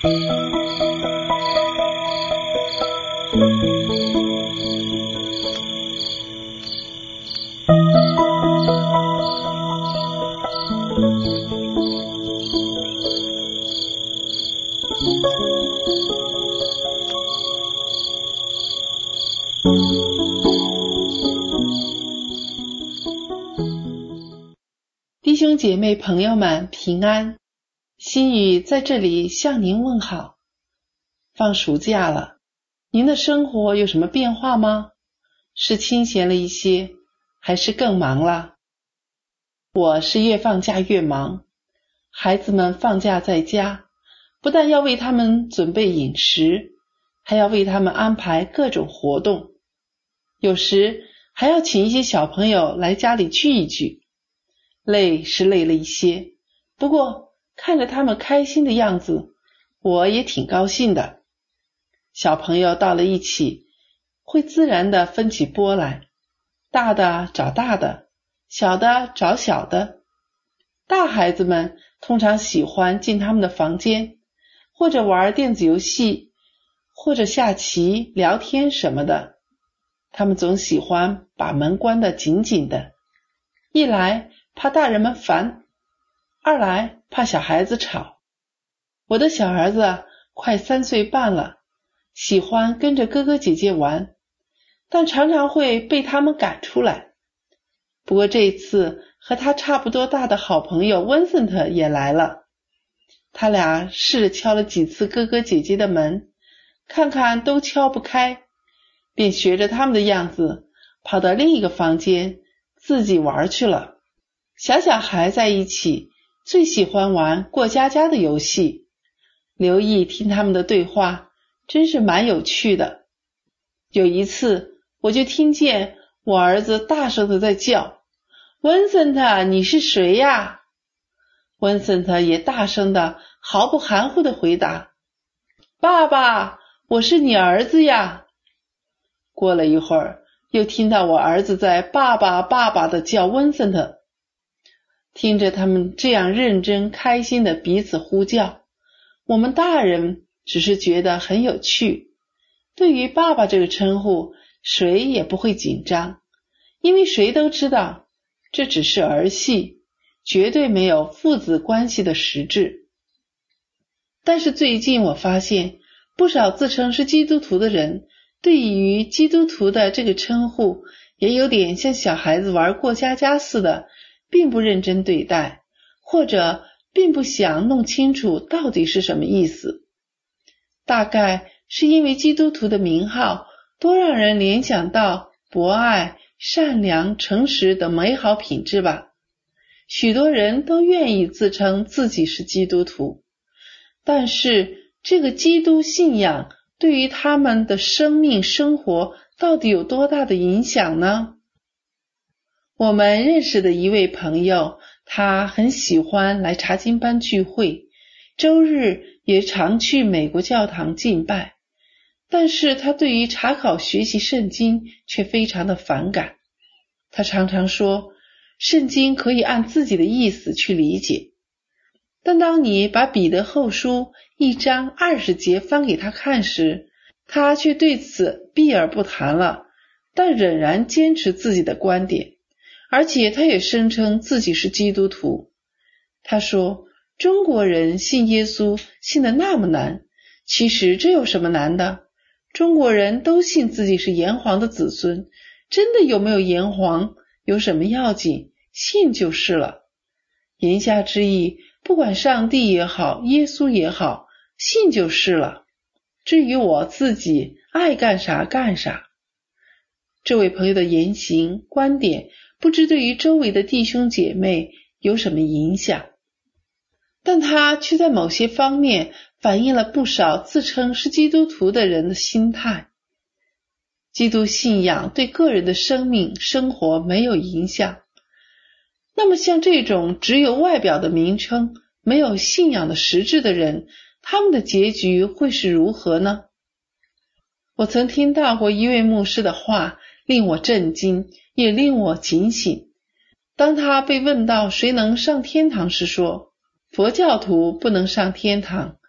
弟兄姐妹朋友们平安，心语在这里向您问好。放暑假了，您的生活有什么变化吗？是清闲了一些，还是更忙了？我是越放假越忙，孩子们放假在家，不但要为他们准备饮食，还要为他们安排各种活动，有时还要请一些小朋友来家里聚一聚。累是累了一些，不过看着他们开心的样子，我也挺高兴的。小朋友到了一起，会自然地分起波来，大的找大的，小的找小的。大孩子们通常喜欢进他们的房间，或者玩电子游戏，或者下棋、聊天什么的。他们总喜欢把门关得紧紧的，一来怕大人们烦，二来怕小孩子吵。我的小儿子快3岁半了，喜欢跟着哥哥姐姐玩，但常常会被他们赶出来。不过这一次和他差不多大的好朋友温森特也来了，他俩试着敲了几次哥哥姐姐的门，看看都敲不开，便学着他们的样子跑到另一个房间自己玩去了。小孩在一起最喜欢玩过家家的游戏，留意听他们的对话，真是蛮有趣的。有一次我就听见我儿子大声地在叫，温森特，你是谁呀？温森特也大声地毫不含糊地回答，爸爸，我是你儿子呀。过了一会儿，又听到我儿子在爸爸爸爸地叫温森特。听着他们这样认真开心的彼此呼叫，我们大人只是觉得很有趣。对于爸爸这个称呼，谁也不会紧张，因为谁都知道这只是儿戏，绝对没有父子关系的实质。但是最近我发现，不少自称是基督徒的人，对于基督徒的这个称呼，也有点像小孩子玩过家家似的，并不认真对待，或者并不想弄清楚到底是什么意思。大概是因为基督徒的名号多让人联想到博爱、善良、诚实等美好品质吧。许多人都愿意自称自己是基督徒，但是这个基督信仰对于他们的生命生活到底有多大的影响呢？我们认识的一位朋友，他很喜欢来查经班聚会，周日也常去美国教堂敬拜，但是他对于查考学习圣经却非常的反感。他常常说，圣经可以按自己的意思去理解，但当你把彼得后书1章20节翻给他看时，他却对此避而不谈了，但仍然坚持自己的观点，而且他也声称自己是基督徒。他说，中国人信耶稣信得那么难，其实这有什么难的？中国人都信自己是炎黄的子孙，真的有没有炎黄有什么要紧？信就是了。言下之意，不管上帝也好，耶稣也好，信就是了。至于我自己爱干啥干啥。这位朋友的言行观点不知对于周围的弟兄姐妹有什么影响，但他却在某些方面反映了不少自称是基督徒的人的心态。基督信仰对个人的生命生活没有影响，那么像这种只有外表的名称，没有信仰的实质的人，他们的结局会是如何呢？我曾听到过一位牧师的话，令我震惊，也令我警醒。当他被问到谁能上天堂时说，佛教徒不能上天堂，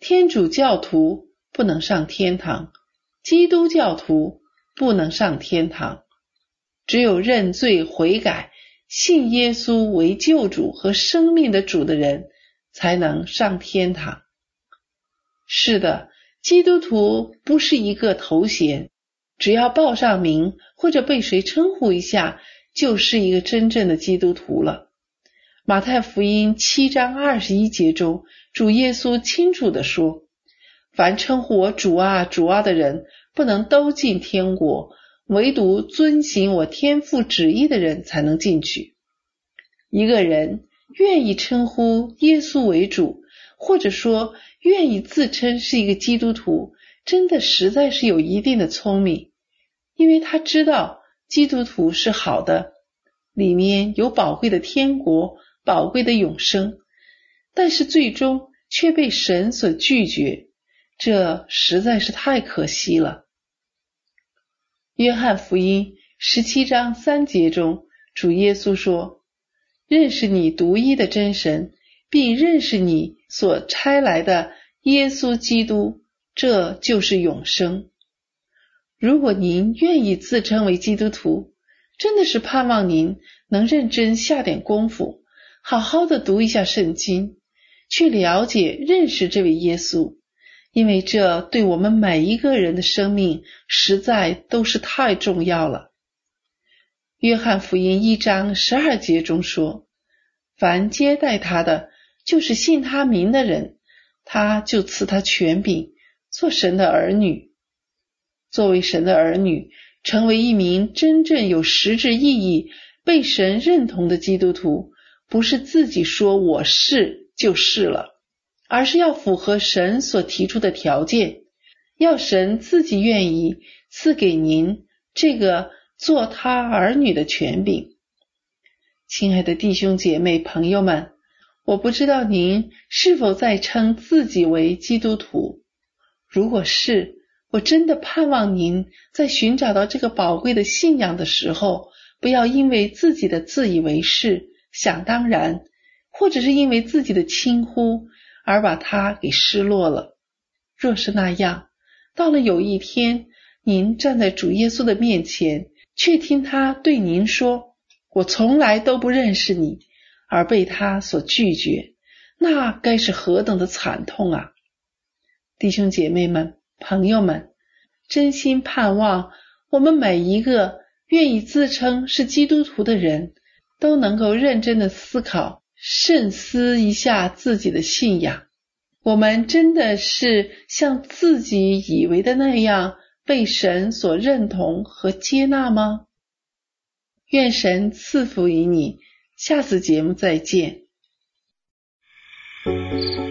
天主教徒不能上天堂，基督教徒不能上天堂。只有认罪悔改，信耶稣为救主和生命的主的人才能上天堂。是的，基督徒不是一个头衔，只要报上名或者被谁称呼一下，就是一个真正的基督徒了。马太福音7章21节中，主耶稣清楚地说，凡称呼我主啊主啊的人，不能都进天国，唯独遵行我天父旨意的人才能进去。一个人愿意称呼耶稣为主，或者说愿意自称是一个基督徒，真的实在是有一定的聪明，因为他知道基督徒是好的，里面有宝贵的天国，宝贵的永生，但是最终却被神所拒绝，这实在是太可惜了。约翰福音17章3节中，主耶稣说，认识你独一的真神，并认识你所差来的耶稣基督，这就是永生。如果您愿意自称为基督徒，真的是盼望您能认真下点功夫，好好的读一下圣经，去了解认识这位耶稣，因为这对我们每一个人的生命实在都是太重要了。约翰福音1章12节中说，凡接待他的，就是信他名的人，他就赐他权柄，做神的儿女。作为神的儿女，成为一名真正有实质意义、被神认同的基督徒，不是自己说我是就是了，而是要符合神所提出的条件，要神自己愿意赐给您这个做他儿女的权柄。亲爱的弟兄姐妹朋友们，我不知道您是否在称自己为基督徒，如果是，我真的盼望您在寻找到这个宝贵的信仰的时候，不要因为自己的自以为是、想当然，或者是因为自己的轻忽而把它给失落了。若是那样，到了有一天您站在主耶稣的面前，却听他对您说，我从来都不认识你，而被他所拒绝，那该是何等的惨痛啊！弟兄姐妹们，朋友们，真心盼望我们每一个愿意自称是基督徒的人，都能够认真的思考、慎思一下自己的信仰。我们真的是像自己以为的那样被神所认同和接纳吗？愿神赐福于你，下次节目再见。